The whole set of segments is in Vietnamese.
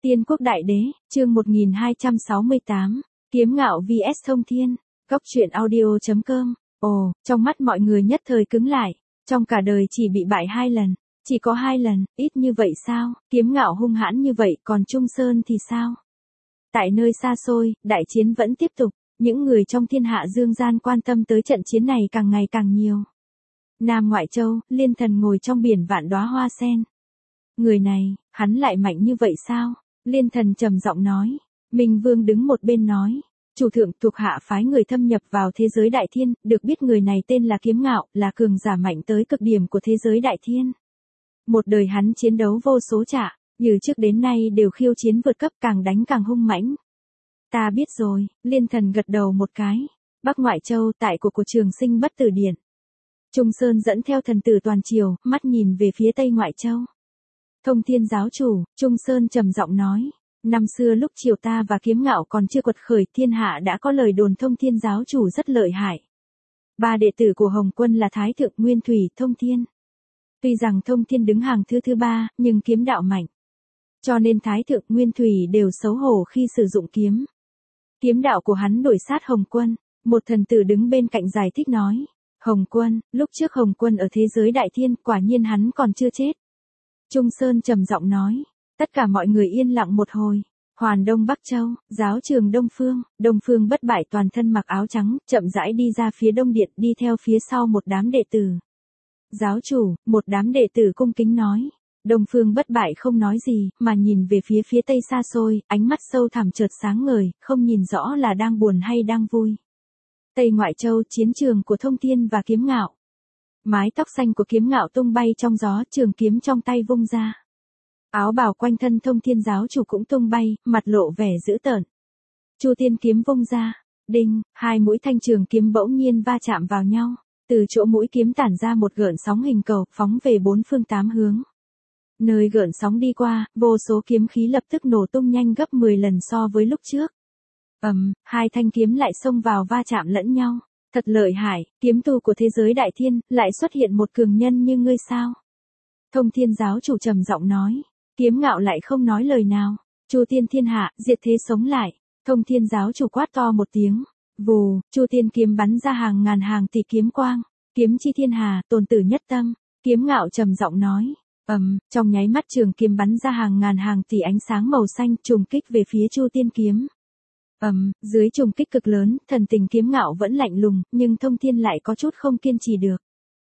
Tiên quốc đại đế, chương 1268, kiếm ngạo vs thông thiên, góc truyện audio.com. Ồ, trong mắt mọi người nhất thời cứng lại, trong cả đời chỉ bị bại 2 lần, chỉ có 2 lần, ít như vậy sao, kiếm ngạo hung hãn như vậy còn Trung Sơn thì sao? Tại nơi xa xôi, đại chiến vẫn tiếp tục, những người trong thiên hạ dương gian quan tâm tới trận chiến này càng ngày càng nhiều. Nam Ngoại Châu, Liên Thần ngồi trong biển vạn đóa hoa sen. Người này, hắn lại mạnh như vậy sao? Liên Thần trầm giọng nói. Minh Vương đứng một bên nói. Chủ thượng thuộc hạ phái người thâm nhập vào thế giới đại thiên, được biết người này tên là Kiếm Ngạo, là cường giả mạnh tới cực điểm của thế giới đại thiên. Một đời hắn chiến đấu vô số trả, như trước đến nay đều khiêu chiến vượt cấp, càng đánh càng hung mãnh. Ta biết rồi, Liên Thần gật đầu một cái. Bắc Ngoại Châu, tại của Trường Sinh Bất Tử Điện. Trung Sơn dẫn theo thần tử toàn triều, mắt nhìn về phía Tây Ngoại Châu. Thông Thiên giáo chủ, Trung Sơn trầm giọng nói. Năm xưa lúc triều ta và Kiếm Ngạo còn chưa quật khởi, thiên hạ đã có lời đồn Thông Thiên giáo chủ rất lợi hại. 3 đệ tử của Hồng Quân là Thái Thượng Nguyên Thủy, Thông Thiên. Tuy rằng Thông Thiên đứng hàng thứ 3, nhưng kiếm đạo mạnh. Cho nên Thái Thượng Nguyên Thủy đều xấu hổ khi sử dụng kiếm. Kiếm đạo của hắn đuổi sát Hồng Quân, một thần tử đứng bên cạnh giải thích nói. Hồng Quân, lúc trước Hồng Quân ở thế giới đại thiên, quả nhiên hắn còn chưa chết. Trung Sơn trầm giọng nói. Tất cả mọi người yên lặng một hồi. Hoàn Đông Bắc Châu, giáo trường Đông Phương bất bại toàn thân mặc áo trắng, chậm rãi đi ra phía đông điện, đi theo phía sau một đám đệ tử. Giáo chủ, một đám đệ tử cung kính nói. Đông Phương bất bại không nói gì, mà nhìn về phía tây xa xôi, ánh mắt sâu thẳm chợt sáng ngời, không nhìn rõ là đang buồn hay đang vui. Tây Ngoại Châu, chiến trường của Thông Thiên và Kiếm Ngạo. Mái tóc xanh của Kiếm Ngạo tung bay trong gió, trường kiếm trong tay vung ra. Áo bào quanh thân Thông Thiên giáo chủ cũng tung bay, mặt lộ vẻ dữ tợn. Chu Tiên kiếm vung ra, đinh, 2 mũi thanh trường kiếm bỗng nhiên va chạm vào nhau, từ chỗ mũi kiếm tản ra một gợn sóng hình cầu, phóng về 4 phương 8 hướng. Nơi gợn sóng đi qua, vô số kiếm khí lập tức nổ tung nhanh gấp 10 lần so với lúc trước. 2 thanh kiếm lại xông vào va chạm lẫn nhau. Thật lợi hại, kiếm tu của thế giới đại thiên, lại xuất hiện một cường nhân như ngươi sao? Thông Thiên giáo chủ trầm giọng nói. Kiếm Ngạo lại không nói lời nào. Chu Tiên thiên hạ, diệt thế sống lại. Thông Thiên giáo chủ quát to một tiếng. Vù, Chu Tiên kiếm bắn ra hàng ngàn hàng tỷ kiếm quang. Kiếm chi thiên hà, tồn tử nhất tâm. Kiếm Ngạo trầm giọng nói. Trong nháy mắt trường kiếm bắn ra hàng ngàn hàng tỷ ánh sáng màu xanh, trùng kích về phía Chu Tiên kiếm. Dưới trùng kích cực lớn, thần tình Kiếm Ngạo vẫn lạnh lùng, nhưng Thông Thiên lại có chút không kiên trì được.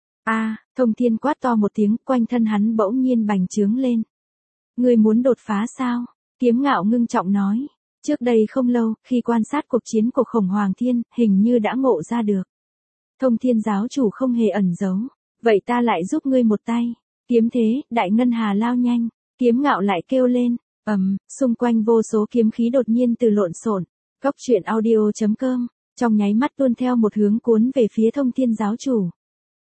Thông Thiên quát to một tiếng, quanh thân hắn bỗng nhiên bành trướng lên. Ngươi muốn đột phá sao? Kiếm Ngạo ngưng trọng nói. Trước đây không lâu, khi quan sát cuộc chiến của Khổng Hoàng Thiên, hình như đã ngộ ra được. Thông Thiên giáo chủ không hề ẩn giấu. Vậy ta lại giúp ngươi một tay. Kiếm thế, đại ngân hà lao nhanh. Kiếm Ngạo lại kêu lên. Xung quanh vô số kiếm khí đột nhiên từ lộn xộn. Góc truyện audio.com, trong nháy mắt tuôn theo một hướng cuốn về phía Thông Thiên giáo chủ.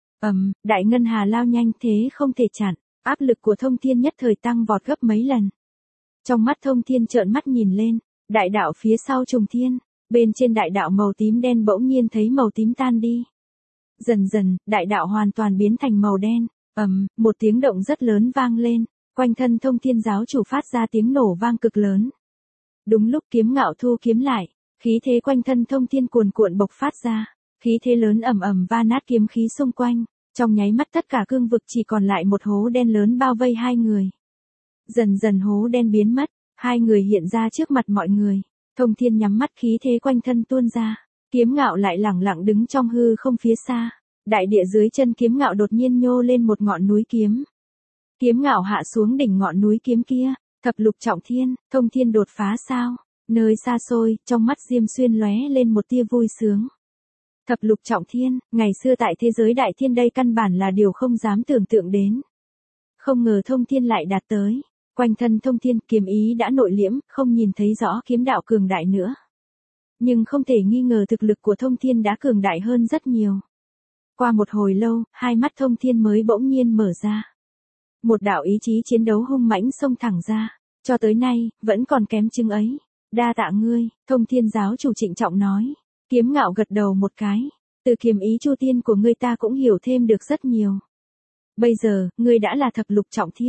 Đại ngân hà lao nhanh thế không thể chặn, áp lực của Thông Thiên nhất thời tăng vọt gấp mấy lần. Trong mắt Thông Thiên trợn mắt nhìn lên, đại đạo phía sau trùng thiên, bên trên đại đạo màu tím đen bỗng nhiên thấy màu tím tan đi. Dần dần, đại đạo hoàn toàn biến thành màu đen. Một tiếng động rất lớn vang lên, quanh thân Thông Thiên giáo chủ phát ra tiếng nổ vang cực lớn. Đúng lúc Kiếm Ngạo thu kiếm lại, khí thế quanh thân Thông Thiên cuồn cuộn bộc phát ra, khí thế lớn ầm va nát kiếm khí xung quanh, trong nháy mắt tất cả cương vực chỉ còn lại một hố đen lớn bao vây 2 người. Dần dần hố đen biến mất, 2 người hiện ra trước mặt mọi người, Thông Thiên nhắm mắt khí thế quanh thân tuôn ra, Kiếm Ngạo lại lẳng lặng đứng trong hư không phía xa, đại địa dưới chân Kiếm Ngạo đột nhiên nhô lên một ngọn núi kiếm. Kiếm Ngạo hạ xuống đỉnh ngọn núi kiếm kia. Thập lục trọng thiên, Thông Thiên đột phá sao? Nơi xa xôi, trong mắt Diêm Xuyên lóe lên một tia vui sướng. Thập lục trọng thiên, ngày xưa tại thế giới đại thiên đây căn bản là điều không dám tưởng tượng đến. Không ngờ Thông Thiên lại đạt tới. Quanh thân Thông Thiên kiếm ý đã nội liễm, không nhìn thấy rõ kiếm đạo cường đại nữa. Nhưng không thể nghi ngờ thực lực của Thông Thiên đã cường đại hơn rất nhiều. Qua một hồi lâu, 2 mắt Thông Thiên mới bỗng nhiên mở ra. Một đạo ý chí chiến đấu hung mãnh xông thẳng ra, cho tới nay, vẫn còn kém chứng ấy. Đa tạ ngươi, Thông Thiên giáo chủ trịnh trọng nói. Kiếm Ngạo gật đầu một cái, từ kiếm ý Chu Tiên của ngươi ta cũng hiểu thêm được rất nhiều. Bây giờ, ngươi đã là thập lục trọng thiên,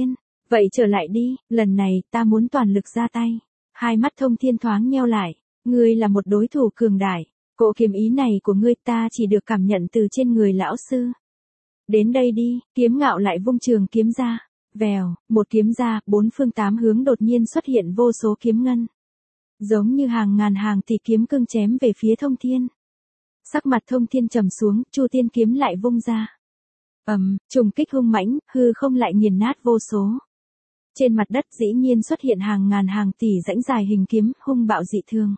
Vậy trở lại đi, lần này ta muốn toàn lực ra tay. Hai mắt Thông Thiên thoáng nheo lại, ngươi là một đối thủ cường đại, cỗ kiếm ý này của ngươi ta chỉ được cảm nhận từ trên người lão sư. Đến đây đi, Kiếm Ngạo lại vung trường kiếm ra, vèo, một kiếm ra, bốn phương tám hướng đột nhiên xuất hiện vô số kiếm ngân. Giống như hàng ngàn hàng tỷ kiếm cương chém về phía Thông Thiên. Sắc mặt Thông Thiên trầm xuống, Chu Tiên kiếm lại vung ra. Trùng kích hung mãnh, hư không lại nghiền nát vô số. Trên mặt đất dĩ nhiên xuất hiện hàng ngàn hàng tỷ rãnh dài hình kiếm, hung bạo dị thường.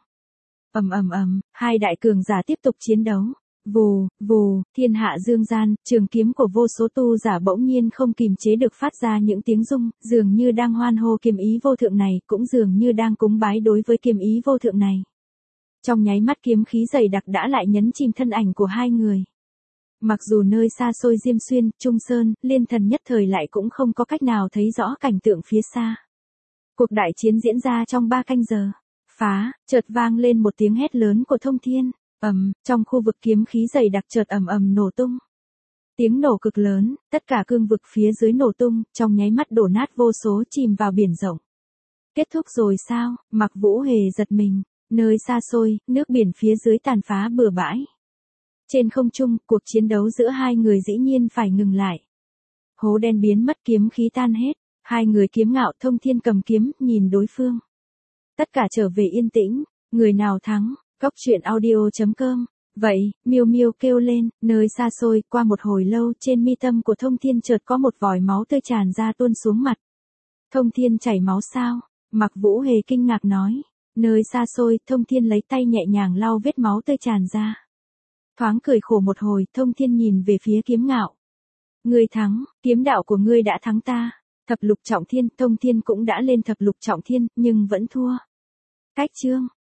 Hai đại cường giả tiếp tục chiến đấu. Vù, vù, thiên hạ dương gian, trường kiếm của vô số tu giả bỗng nhiên không kìm chế được phát ra những tiếng rung, dường như đang hoan hô kiếm ý vô thượng này, cũng dường như đang cúng bái đối với kiếm ý vô thượng này. Trong nháy mắt kiếm khí dày đặc đã lại nhấn chìm thân ảnh của hai người. Mặc dù nơi xa xôi Diêm Xuyên, Trung Sơn, Liên Thần nhất thời lại cũng không có cách nào thấy rõ cảnh tượng phía xa. Cuộc đại chiến diễn ra trong 3 canh giờ. Phá, chợt vang lên một tiếng hét lớn của Thông Thiên. Trong khu vực kiếm khí dày đặc chợt nổ tung. Tiếng nổ cực lớn, tất cả cương vực phía dưới nổ tung, trong nháy mắt đổ nát vô số chìm vào biển rộng. Kết thúc rồi sao? Mặc Vũ Hề giật mình, nơi xa xôi, nước biển phía dưới tàn phá bừa bãi. Trên không trung, cuộc chiến đấu giữa hai người dĩ nhiên phải ngừng lại. Hố đen biến mất, kiếm khí tan hết, hai người Kiếm Ngạo, Thông Thiên cầm kiếm, nhìn đối phương. Tất cả trở về yên tĩnh, người nào thắng? Góc truyện audio.com. Vậy, Miêu Miêu kêu lên, nơi xa xôi, qua một hồi lâu, trên mi tâm của Thông Thiên chợt có một vòi máu tươi tràn ra tuôn xuống mặt. Thông Thiên chảy máu sao? Mặc Vũ Hề kinh ngạc nói. Nơi xa xôi, Thông Thiên lấy tay nhẹ nhàng lau vết máu tươi tràn ra. Thoáng cười khổ một hồi, Thông Thiên nhìn về phía Kiếm Ngạo. Ngươi thắng, kiếm đạo của ngươi đã thắng ta. Thập lục trọng thiên, Thông Thiên cũng đã lên thập lục trọng thiên, nhưng vẫn thua. Cách chương.